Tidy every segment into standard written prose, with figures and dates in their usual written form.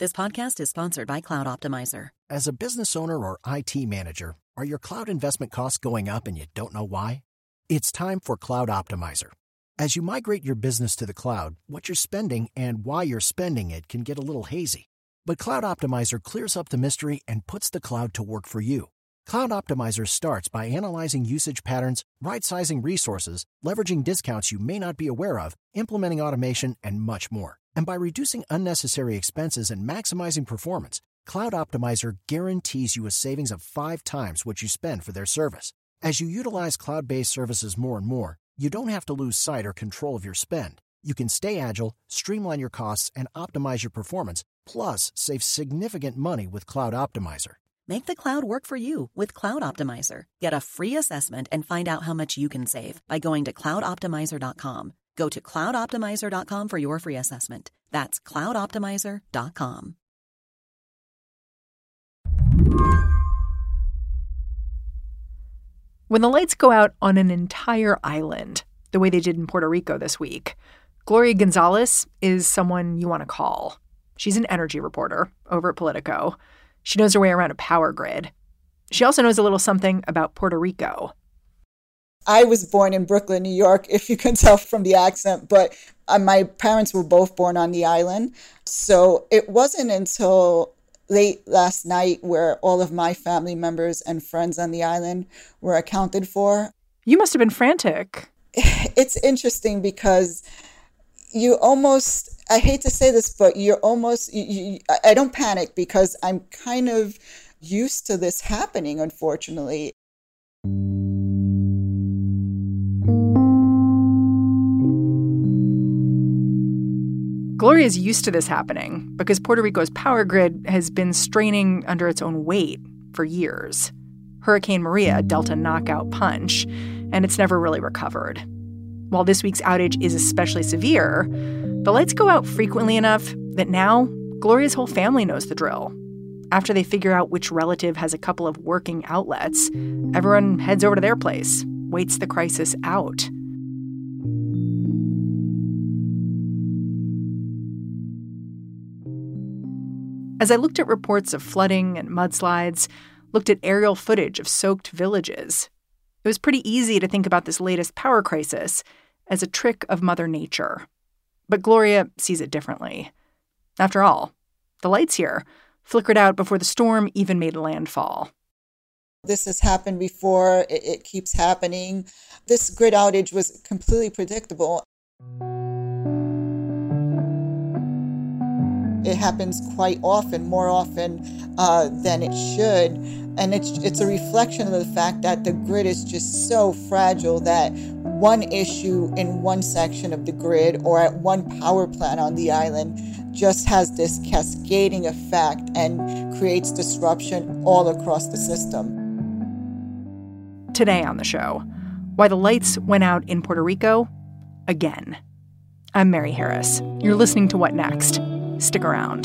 This podcast is sponsored by Cloud Optimizer. As a business owner or IT manager, are your cloud investment costs going up and you don't know why? It's time for Cloud Optimizer. As you migrate your business to the cloud, what you're spending and why you're spending it can get a little hazy. But Cloud Optimizer clears up the mystery and puts the cloud to work for you. Cloud Optimizer starts by analyzing usage patterns, right-sizing resources, leveraging discounts you may not be aware of, implementing automation, and much more. And by reducing unnecessary expenses and maximizing performance, Cloud Optimizer guarantees you a savings of 5 times what you spend for their service. As you utilize cloud-based services more and more, you don't have to lose sight or control of your spend. You can stay agile, streamline your costs, and optimize your performance, plus save significant money with Cloud Optimizer. Make the cloud work for you with Cloud Optimizer. Get a free assessment and find out how much you can save by going to cloudoptimizer.com. Go to cloudoptimizer.com for your free assessment. That's cloudoptimizer.com. When the lights go out on an entire island, the way they did in Puerto Rico this week, Gloria Gonzalez is someone you want to call. She's an energy reporter over at Politico. She knows her way around a power grid. She also knows a little something about Puerto Rico. I was born in Brooklyn, New York, if you can tell from the accent, but my parents were both born on the island. So it wasn't until late last night where all of my family members and friends on the island were accounted for. You must have been frantic. It's interesting because you almost, I hate to say this, but you're almost, I don't panic because I'm kind of used to this happening, unfortunately. Gloria is used to this happening because Puerto Rico's power grid has been straining under its own weight for years. Hurricane Maria dealt a knockout punch, and it's never really recovered. While this week's outage is especially severe, the lights go out frequently enough that now Gloria's whole family knows the drill. After they figure out which relative has a couple of working outlets, everyone heads over to their place, waits the crisis out. As I looked at reports of flooding and mudslides, looked at aerial footage of soaked villages, it was pretty easy to think about this latest power crisis as a trick of Mother Nature. But Gloria sees it differently. After all, the lights here flickered out before the storm even made landfall. This has happened before. It keeps happening. This grid outage was completely predictable. It happens quite often, more often than it should. And it's a reflection of the fact that the grid is just so fragile that one issue in one section of the grid or at one power plant on the island just has this cascading effect and creates disruption all across the system. Today on the show, why the lights went out in Puerto Rico again. I'm Mary Harris. You're listening to What Next? Stick around.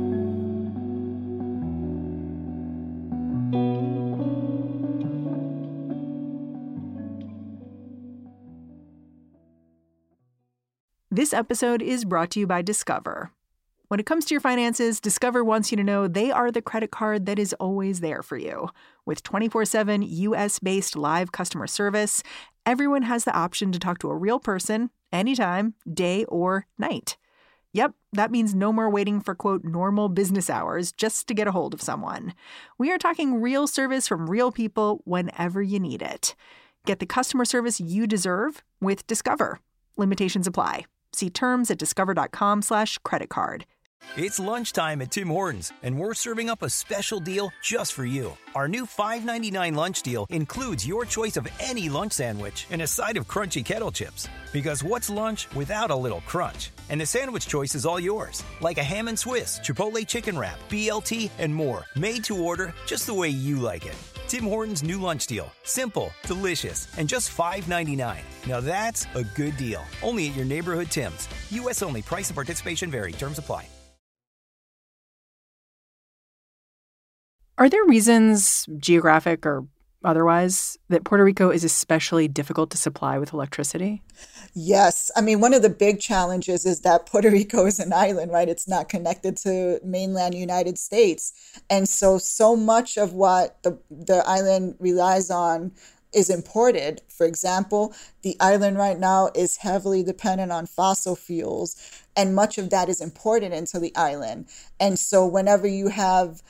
This episode is brought to you by Discover. When it comes to your finances, Discover wants you to know they are the credit card that is always there for you. With 24/7 U.S.-based live customer service, everyone has the option to talk to a real person anytime, day or night. Yep, that means no more waiting for, quote, normal business hours just to get a hold of someone. We are talking real service from real people whenever you need it. Get the customer service you deserve with Discover. Limitations apply. See terms at discover.com/creditcard. It's lunchtime at Tim Hortons, and we're serving up a special deal just for you. Our new $5.99 lunch deal includes your choice of any lunch sandwich and a side of crunchy kettle chips. Because what's lunch without a little crunch? And the sandwich choice is all yours, like a ham and Swiss, Chipotle chicken wrap, BLT, and more. Made to order just the way you like it. Tim Hortons' new lunch deal. Simple, delicious, and just $5.99. Now that's a good deal. Only at your neighborhood Tim's. U.S. only. Price and participation vary. Terms apply. Are there reasons, geographic or otherwise, that Puerto Rico is especially difficult to supply with electricity? Yes. I mean, one of the big challenges is that Puerto Rico is an island, right? It's not connected to mainland United States. And so much of what the island relies on is imported. For example, the island right now is heavily dependent on fossil fuels, and much of that is imported into the island. And so whenever you have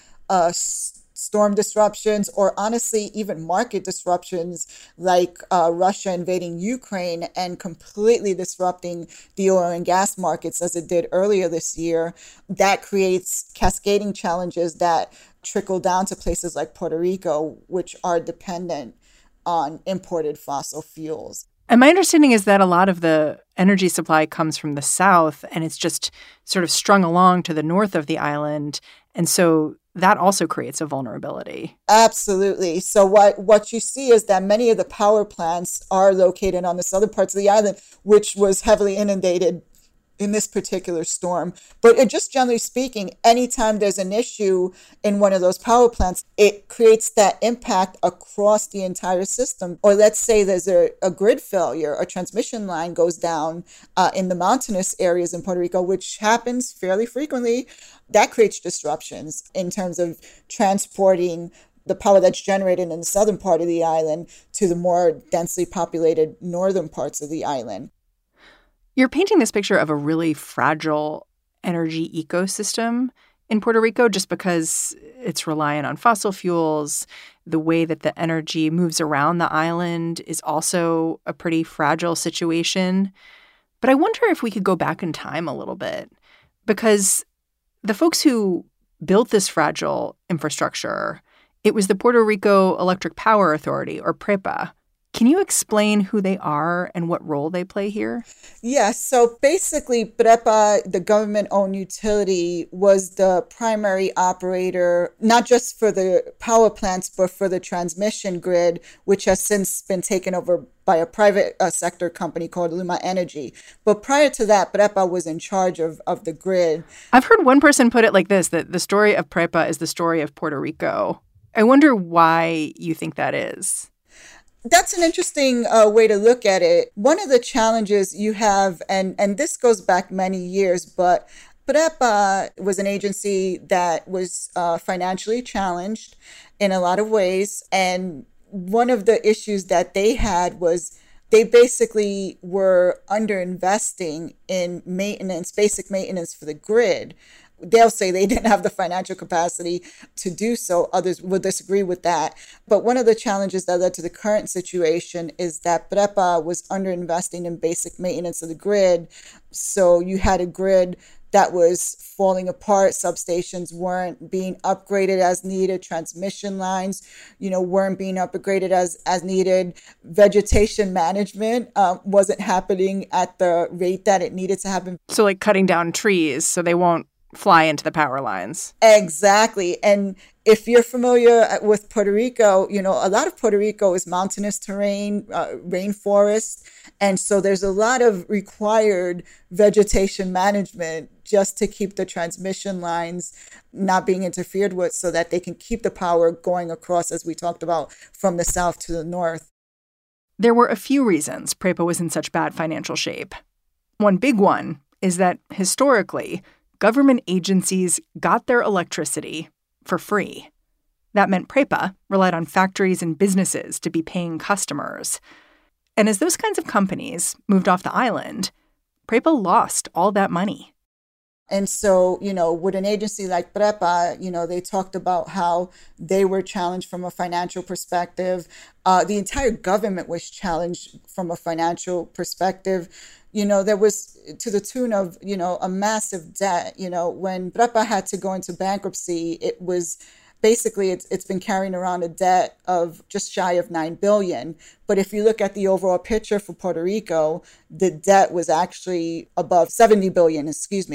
storm disruptions, or honestly, even market disruptions like Russia invading Ukraine and completely disrupting the oil and gas markets as it did earlier this year, that creates cascading challenges that trickle down to places like Puerto Rico, which are dependent on imported fossil fuels. And my understanding is that a lot of the energy supply comes from the south, and it's just sort of strung along to the north of the island. And so that also creates a vulnerability. Absolutely. So what you see is that many of the power plants are located on the southern parts of the island, which was heavily inundated in this particular storm. But just generally speaking, anytime there's an issue in one of those power plants, it creates that impact across the entire system. Or let's say there's a grid failure, a transmission line goes down in the mountainous areas in Puerto Rico, which happens fairly frequently. That creates disruptions in terms of transporting the power that's generated in the southern part of the island to the more densely populated northern parts of the island. You're painting this picture of a really fragile energy ecosystem in Puerto Rico just because it's reliant on fossil fuels. The way that the energy moves around the island is also a pretty fragile situation. But I wonder if we could go back in time a little bit, because the folks who built this fragile infrastructure, it was the Puerto Rico Electric Power Authority, or PREPA. Can you explain who they are and what role they play here? Yes. So basically, PREPA, the government-owned utility, was the primary operator, not just for the power plants, but for the transmission grid, which has since been taken over by a private sector company called Luma Energy. But prior to that, PREPA was in charge of the grid. I've heard one person put it like this, that the story of PREPA is the story of Puerto Rico. I wonder why you think that is. That's an interesting way to look at it. One of the challenges you have, and this goes back many years, but PREPA was an agency that was financially challenged in a lot of ways. And one of the issues that they had was they basically were underinvesting in maintenance, basic maintenance for the grid. They'll say they didn't have the financial capacity to do so. Others will disagree with that. But one of the challenges that led to the current situation is that PREPA was underinvesting in basic maintenance of the grid. So you had a grid that was falling apart. Substations weren't being upgraded as needed. Transmission lines, weren't being upgraded as needed. Vegetation management wasn't happening at the rate that it needed to happen. So like cutting down trees so they won't fly into the power lines. Exactly. And if you're familiar with Puerto Rico, a lot of Puerto Rico is mountainous terrain, rainforest. And so there's a lot of required vegetation management just to keep the transmission lines not being interfered with so that they can keep the power going across, as we talked about, from the south to the north. There were a few reasons PREPA was in such bad financial shape. One big one is that historically, government agencies got their electricity for free. That meant PREPA relied on factories and businesses to be paying customers. And as those kinds of companies moved off the island, PREPA lost all that money. And so, with an agency like PREPA, they talked about how they were challenged from a financial perspective. The entire government was challenged from a financial perspective. There was to the tune of, a massive debt. When PREPA had to go into bankruptcy, it was basically it's been carrying around a debt of just shy of $9 billion. But if you look at the overall picture for Puerto Rico, the debt was actually above $70 billion,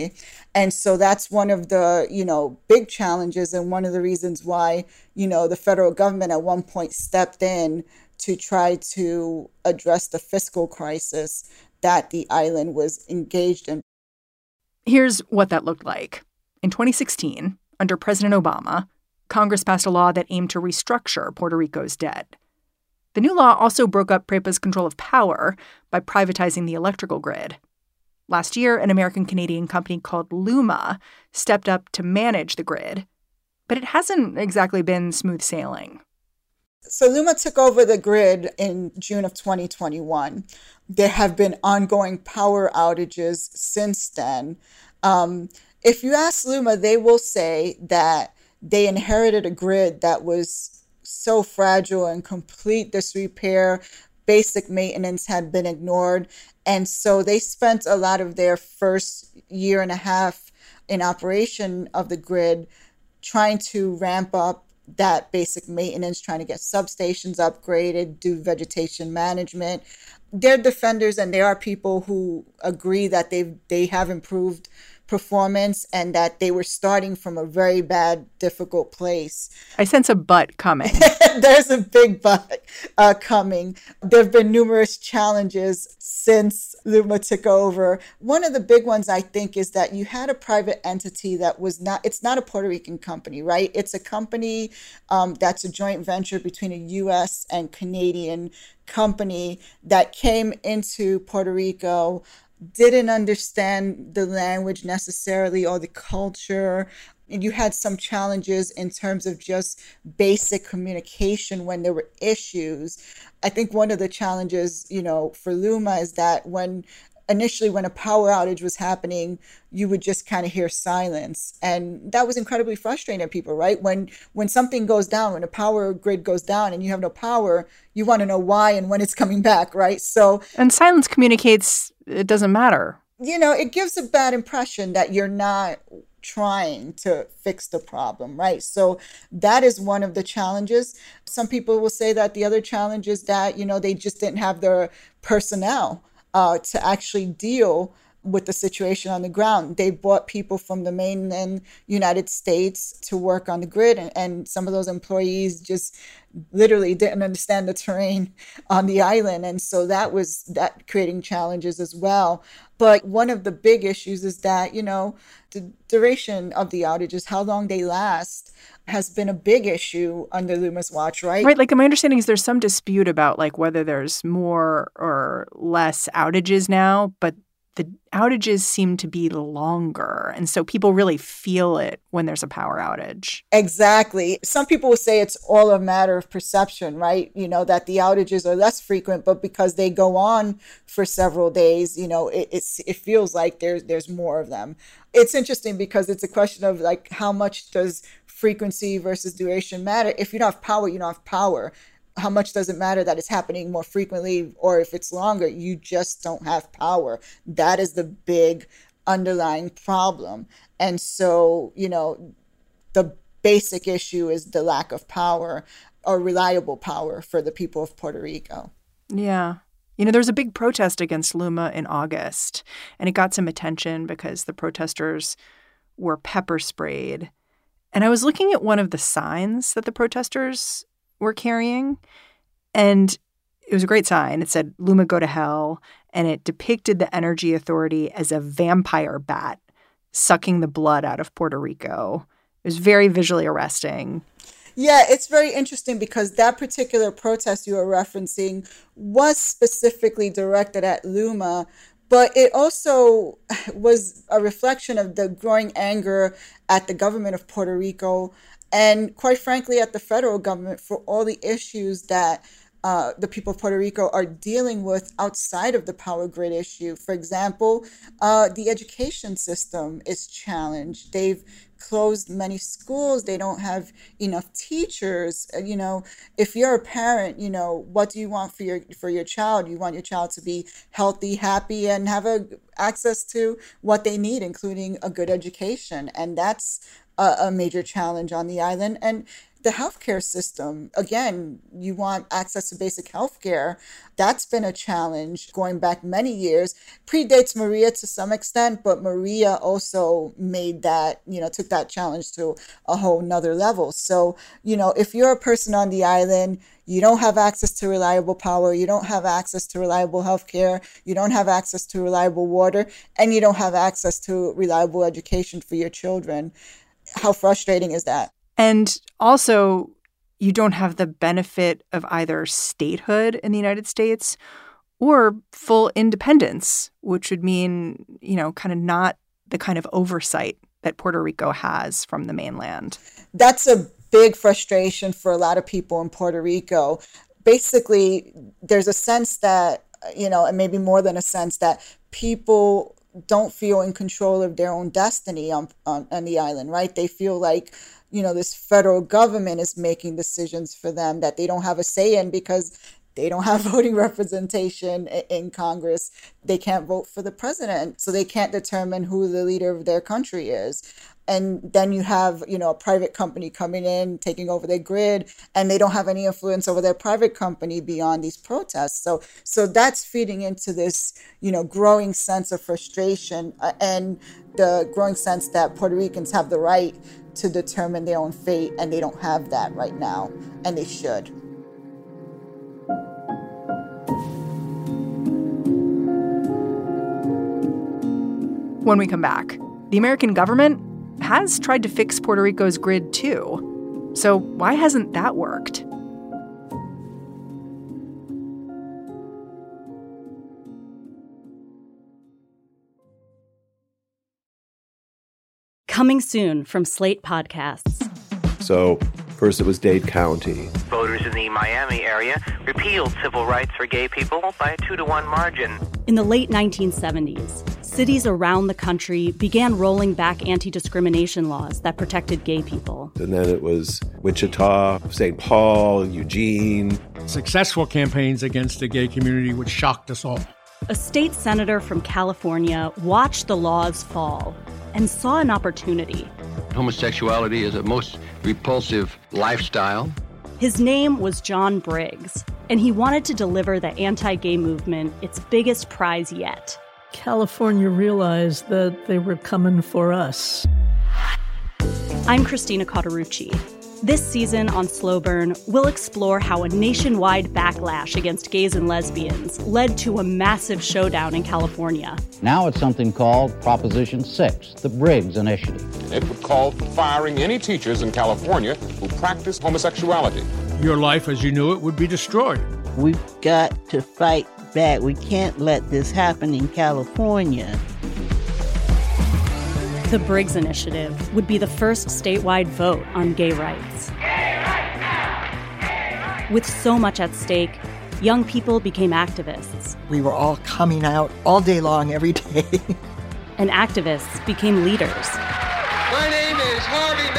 And so that's one of the, big challenges and one of the reasons why, the federal government at one point stepped in to try to address the fiscal crisis that the island was engaged in. Here's what that looked like. In 2016, under President Obama, Congress passed a law that aimed to restructure Puerto Rico's debt. The new law also broke up PREPA's control of power by privatizing the electrical grid. Last year, an American-Canadian company called LUMA stepped up to manage the grid. But it hasn't exactly been smooth sailing. So LUMA took over the grid in June of 2021. There have been ongoing power outages since then. If you ask LUMA, they will say that they inherited a grid that was so fragile and complete disrepair. Basic maintenance had been ignored. And so they spent a lot of their first year and a half in operation of the grid trying to ramp up that basic maintenance, trying to get substations upgraded, do vegetation management. They're defenders, and there are people who agree that they have improved performance and that they were starting from a very bad, difficult place. I sense a but coming. There's a big but coming. There have been numerous challenges since LUMA took over. One of the big ones, I think, is that you had a private entity that was it's not a Puerto Rican company, right? It's a company that's a joint venture between a U.S. and Canadian company that came into Puerto Rico, didn't understand the language necessarily or the culture. And you had some challenges in terms of just basic communication when there were issues. I think one of the challenges, for LUMA is that when a power outage was happening, you would just kind of hear silence. And that was incredibly frustrating to people, right? When something goes down, when a power grid goes down and you have no power, you want to know why and when it's coming back, right? And silence communicates it doesn't matter. It gives a bad impression that you're not trying to fix the problem, right? So that is one of the challenges. Some people will say that the other challenge is that, they just didn't have the personnel to actually deal with the situation on the ground. They brought people from the mainland United States to work on the grid, and some of those employees just literally didn't understand the terrain on the island. And so that creating challenges as well. But one of the big issues is that, the duration of the outages, how long they last, has been a big issue under LUMA's watch, right? Right. Like, my understanding is there's some dispute about whether there's more or less outages now, but the outages seem to be longer. And so people really feel it when there's a power outage. Exactly. Some people will say it's all a matter of perception, right? That the outages are less frequent, but because they go on for several days, it feels like there's more of them. It's interesting because it's a question of how much does frequency versus duration matter? If you don't have power, you don't have power. How much does it matter that it's happening more frequently, or if it's longer? You just don't have power. That is the big underlying problem. And so, the basic issue is the lack of power or reliable power for the people of Puerto Rico. Yeah. There was a big protest against LUMA in August, and it got some attention because the protesters were pepper sprayed. And I was looking at one of the signs that the protesters were carrying, and it was a great sign. It said, "LUMA go to hell," and it depicted the Energy Authority as a vampire bat sucking the blood out of Puerto Rico. It was very visually arresting. Yeah, it's very interesting because that particular protest you were referencing was specifically directed at LUMA, but it also was a reflection of the growing anger at the government of Puerto Rico and, quite frankly, at the federal government for all the issues that the people of Puerto Rico are dealing with outside of the power grid issue. For example, the education system is challenged. They've closed many schools. They don't have enough teachers. If you're a parent, what do you want for your child? You want your child to be healthy, happy, and have access to what they need, including a good education. And that's a major challenge on the island. And the healthcare system, again, you want access to basic healthcare. That's been a challenge going back many years. Predates Maria to some extent, but Maria also made that, took that challenge to a whole nother level. So, if you're a person on the island, you don't have access to reliable power, you don't have access to reliable healthcare, you don't have access to reliable water, and you don't have access to reliable education for your children. How frustrating is that? And also, you don't have the benefit of either statehood in the United States or full independence, which would mean, kind of not the kind of oversight that Puerto Rico has from the mainland. That's a big frustration for a lot of people in Puerto Rico. Basically, there's a sense that, and maybe more than a sense, that people don't feel in control of their own destiny on the island, right? They feel like, this federal government is making decisions for them that they don't have a say in because they don't have voting representation in Congress. They can't vote for the president, so they can't determine who the leader of their country is. And then you have, a private company coming in, taking over their grid, and they don't have any influence over their private company beyond these protests. So that's feeding into this, growing sense of frustration and the growing sense that Puerto Ricans have the right to determine their own fate, and they don't have that right now, and they should. When we come back, the American government has tried to fix Puerto Rico's grid too. So why hasn't that worked? Coming soon from Slate Podcasts. So first it was Dade County. Voters in the Miami area repealed civil rights for gay people by a 2-to-1 margin. In the late 1970s, cities around the country began rolling back anti-discrimination laws that protected gay people. And then it was Wichita, St. Paul, Eugene. Successful campaigns against the gay community, which shocked us all. A state senator from California watched the laws fall and saw an opportunity. Homosexuality is a most repulsive lifestyle. His name was John Briggs, and he wanted to deliver the anti-gay movement its biggest prize yet. California realized that they were coming for us. I'm Christina Cauterucci. This season on Slow Burn, we'll explore how a nationwide backlash against gays and lesbians led to a massive showdown in California. Now it's something called Proposition 6, the Briggs Initiative. It would call for firing any teachers in California who practice homosexuality. Your life as you knew it would be destroyed. We've got to fight back. We can't let this happen in California. The Briggs Initiative would be the first statewide vote on gay rights. Gay rights now! Gay rights! With so much at stake, young people became activists. We were all coming out all day long, every day. And activists became leaders. My name is Harvey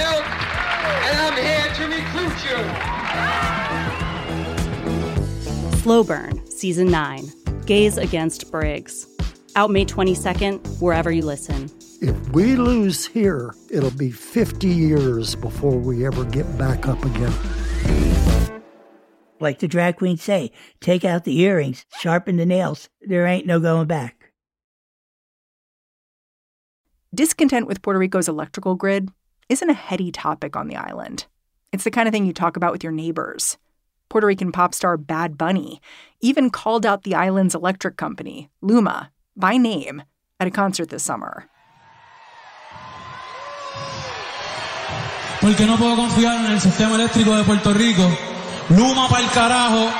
Milk, and I'm here to recruit you. Slow Burn, Season 9, Gays Against Briggs. Out May 22nd, wherever you listen. If we lose here, it'll be 50 years before we ever get back up again. Like the drag queens say, take out the earrings, sharpen the nails. There ain't no going back. Discontent with Puerto Rico's electrical grid isn't a heady topic on the island. It's the kind of thing you talk about with your neighbors. Puerto Rican pop star Bad Bunny even called out the island's electric company, Luma, by name at a concert this summer. Porque no puedo confiar en el sistema eléctrico de Puerto Rico. Luma pa'l carajo.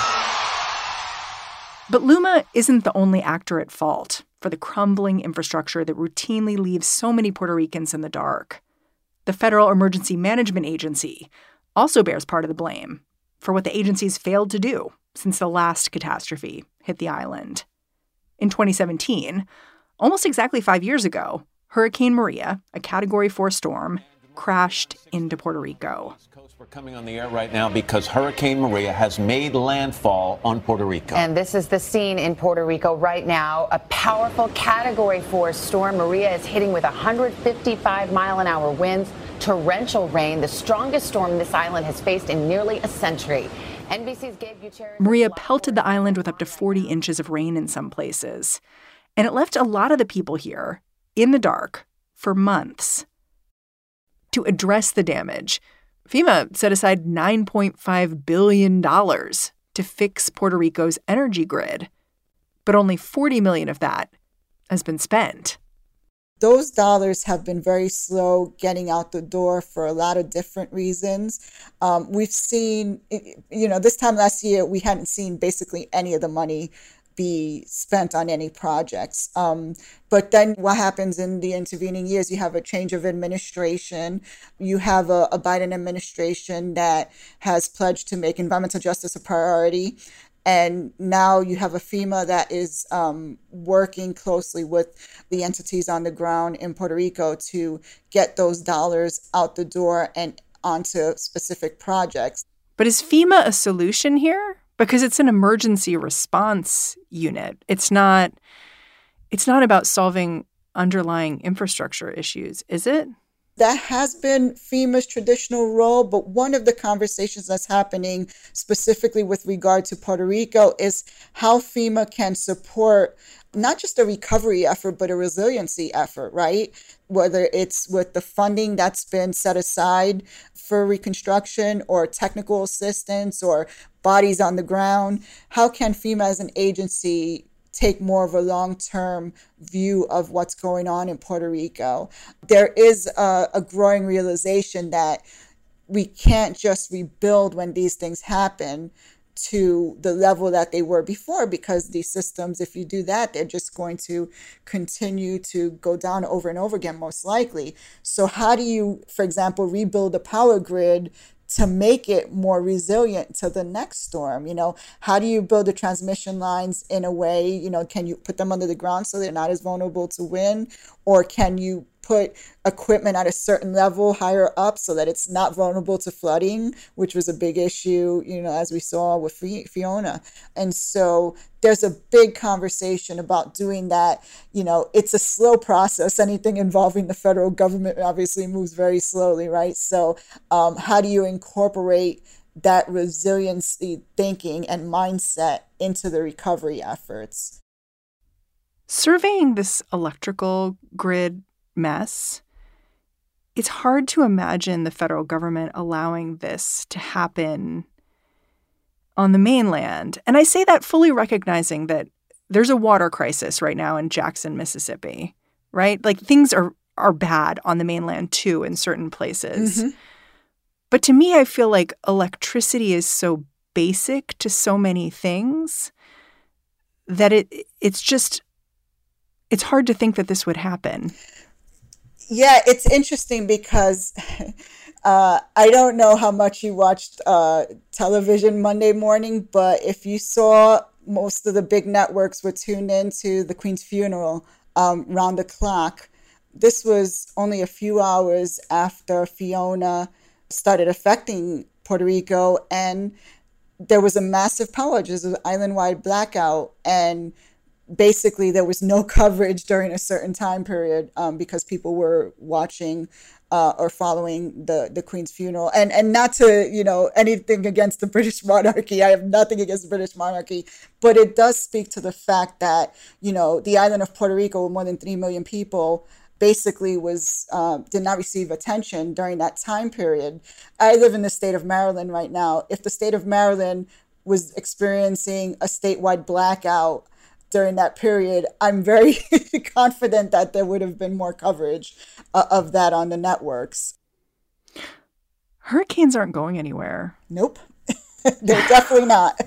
But Luma isn't the only actor at fault for the crumbling infrastructure that routinely leaves so many Puerto Ricans in the dark. The Federal Emergency Management Agency also bears part of the blame for what the agency's failed to do since the last catastrophe hit the island. In 2017, almost exactly 5 years ago, Hurricane Maria, a Category 4 storm, crashed into Puerto Rico. We're coming on the air right now because Hurricane Maria has made landfall on Puerto Rico. And this is the scene in Puerto Rico right now. A powerful Category 4 storm. Maria is hitting with 155-mile-an-hour winds, torrential rain, the strongest storm this island has faced in nearly a century. NBC's Gabe Gutierrez. Maria pelted the island with up to 40 inches of rain in some places. And it left a lot of the people here in the dark for months. To address the damage, FEMA set aside $9.5 billion to fix Puerto Rico's energy grid. But only $40 million of that has been spent. those dollars have been very slow getting out the door for a lot of different reasons. We've seen, this time last year, we hadn't seen basically any of the money be spent on any projects. But then what happens in the intervening years? You have a change of administration. You have a Biden administration that has pledged to make environmental justice a priority. And now you have a FEMA that is working closely with the entities on the ground in Puerto Rico to get those dollars out the door and onto specific projects. But is FEMA a solution here? Because it's an emergency response unit. It's not about solving underlying infrastructure issues, is it? That has been FEMA's traditional role, but one of the conversations that's happening specifically with regard to Puerto Rico is how FEMA can support not just a recovery effort, but a resiliency effort, right? Whether it's with the funding that's been set aside for reconstruction or technical assistance or bodies on the ground, how can FEMA as an agency take more of a long-term view of what's going on in Puerto Rico? There is a growing realization that we can't just rebuild when these things happen to the level that they were before, because these systems, if you do that, they're just going to continue to go down over and over again, most likely. So how do you, for example, rebuild a power grid to make it more resilient to the next storm? How do you build the transmission lines in a way, can you put them under the ground so they're not as vulnerable to wind? Or can you put equipment at a certain level higher up so that it's not vulnerable to flooding, which was a big issue, as we saw with Fiona. And so there's a big conversation about doing that. It's a slow process. Anything involving the federal government obviously moves very slowly, right? So how do you incorporate that resiliency thinking and mindset into the recovery efforts? Surveying this electrical grid mess, it's hard to imagine the federal government allowing this to happen on the mainland. And I say that fully recognizing that there's a water crisis right now in Jackson, Mississippi, right? Like things are bad on the mainland too in certain places. Mm-hmm. But to me, I feel like electricity is so basic to so many things that it's hard to think that this would happen. Yeah, it's interesting because I don't know how much you watched television Monday morning, but if you saw, most of the big networks were tuned into the Queen's funeral round the clock. This was only a few hours after Fiona started affecting Puerto Rico, and there was a massive power outage. There was an island-wide blackout, and basically there was no coverage during a certain time period because people were watching or following the Queen's funeral. And not to, anything against the British monarchy. I have nothing against the British monarchy, but it does speak to the fact that, the island of Puerto Rico with more than 3 million people basically did not receive attention during that time period. I live in the state of Maryland right now. If the state of Maryland was experiencing a statewide blackout during that period, I'm very confident that there would have been more coverage of that on the networks. Hurricanes aren't going anywhere. Nope. They're definitely not.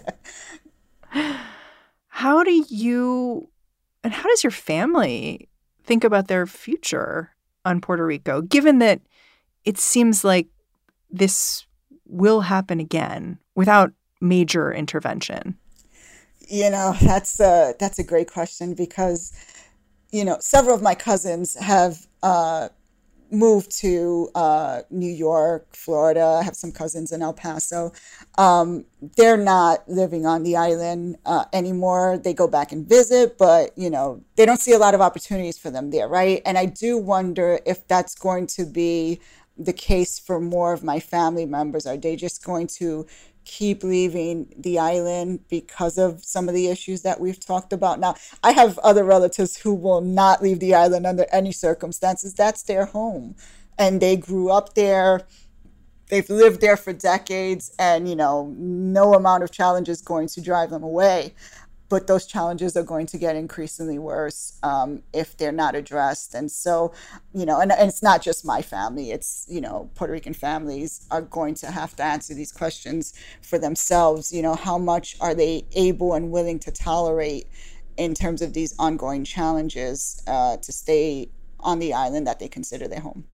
How does your family think about their future on Puerto Rico, given that it seems like this will happen again without major intervention? That's a great question because, several of my cousins have moved to New York, Florida. I have some cousins in El Paso. They're not living on the island anymore. They go back and visit, but, they don't see a lot of opportunities for them there, right? And I do wonder if that's going to be the case for more of my family members. Are they just going to keep leaving the island because of some of the issues that we've talked about? Now, I have other relatives who will not leave the island under any circumstances. That's their home. And they grew up there. They've lived there for decades. And, no amount of challenge is going to drive them away. but those challenges are going to get increasingly worse if they're not addressed. And so, and it's not just my family, it's, Puerto Rican families are going to have to answer these questions for themselves. How much are they able and willing to tolerate in terms of these ongoing challenges to stay on the island that they consider their home?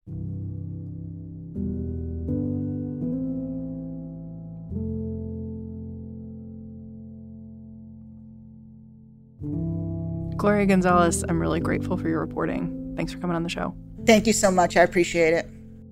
Gloria Gonzalez, I'm really grateful for your reporting. Thanks for coming on the show. Thank you so much. I appreciate it.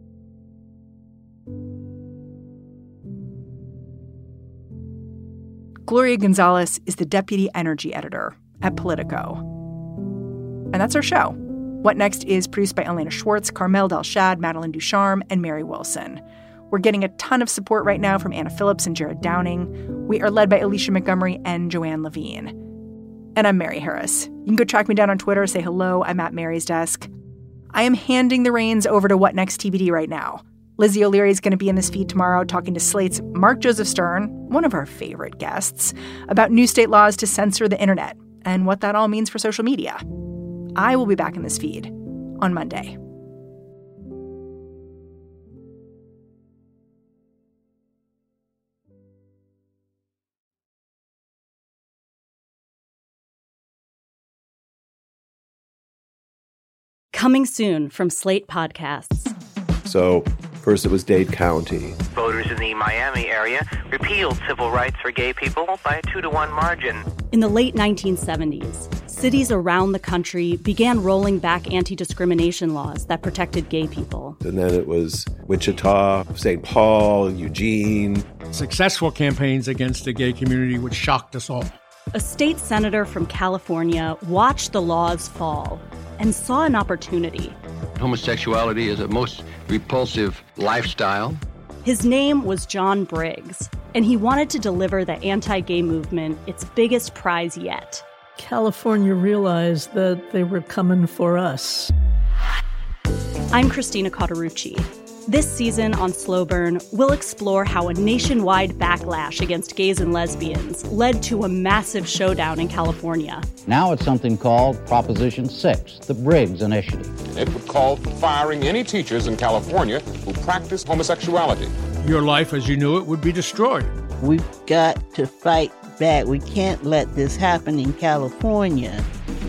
Gloria Gonzalez is the deputy energy editor at Politico. And that's our show. What Next is produced by Elena Schwartz, Carmel Delshad, Madeline Ducharme, and Mary Wilson. We're getting a ton of support right now from Anna Phillips and Jared Downing. We are led by Alicia Montgomery and Joanne Levine. And I'm Mary Harris. You can go track me down on Twitter, say hello. I'm at Mary's desk. I am handing the reins over to What Next TBD right now. Lizzie O'Leary is going to be in this feed tomorrow talking to Slate's Mark Joseph Stern, one of our favorite guests, about new state laws to censor the internet and what that all means for social media. I will be back in this feed on Monday. Coming soon from Slate Podcasts. So first it was Dade County. Voters in the Miami area repealed civil rights for gay people by a 2-to-1 margin. In the late 1970s, cities around the country began rolling back anti-discrimination laws that protected gay people. And then it was Wichita, St. Paul, Eugene. Successful campaigns against the gay community, which shocked us all. A state senator from California watched the laws fall and saw an opportunity. Homosexuality is a most repulsive lifestyle. His name was John Briggs, and he wanted to deliver the anti-gay movement its biggest prize yet. California realized that they were coming for us. I'm Christina Cauterucci. This season on Slow Burn, we'll explore how a nationwide backlash against gays and lesbians led to a massive showdown in California. Now it's something called Proposition 6, the Briggs Initiative. It would call for firing any teachers in California who practice homosexuality. Your life as you knew it would be destroyed. We've got to fight back. We can't let this happen in California.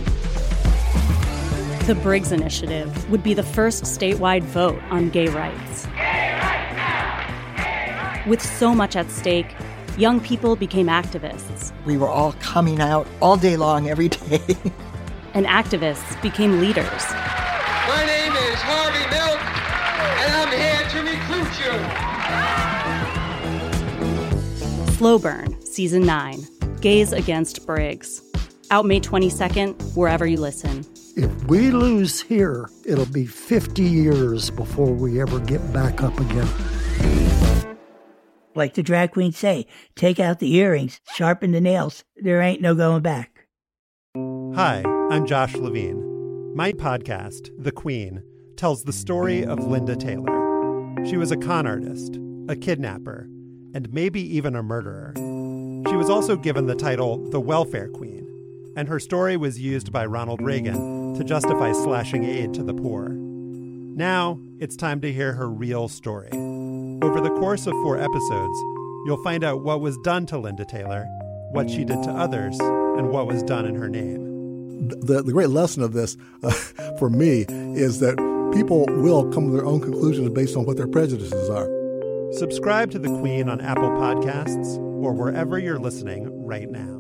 The Briggs Initiative would be the first statewide vote on gay rights. Gay rights now! Gay rights! With so much at stake, young people became activists. We were all coming out all day long, every day. And activists became leaders. My name is Harvey Milk, and I'm here to recruit you. Slow Burn, Season 9, Gays Against Briggs. Out May 22nd, wherever you listen. If we lose here, it'll be 50 years before we ever get back up again. Like the drag queens say, take out the earrings, sharpen the nails. There ain't no going back. Hi, I'm Josh Levine. My podcast, The Queen, tells the story of Linda Taylor. She was a con artist, a kidnapper, and maybe even a murderer. She was also given the title the Welfare Queen, and her story was used by Ronald Reagan to justify slashing aid to the poor. Now, it's time to hear her real story. Over the course of 4 episodes, you'll find out what was done to Linda Taylor, what she did to others, and what was done in her name. The great lesson of this, for me, is that people will come to their own conclusions based on what their prejudices are. Subscribe to The Queen on Apple Podcasts or wherever you're listening right now.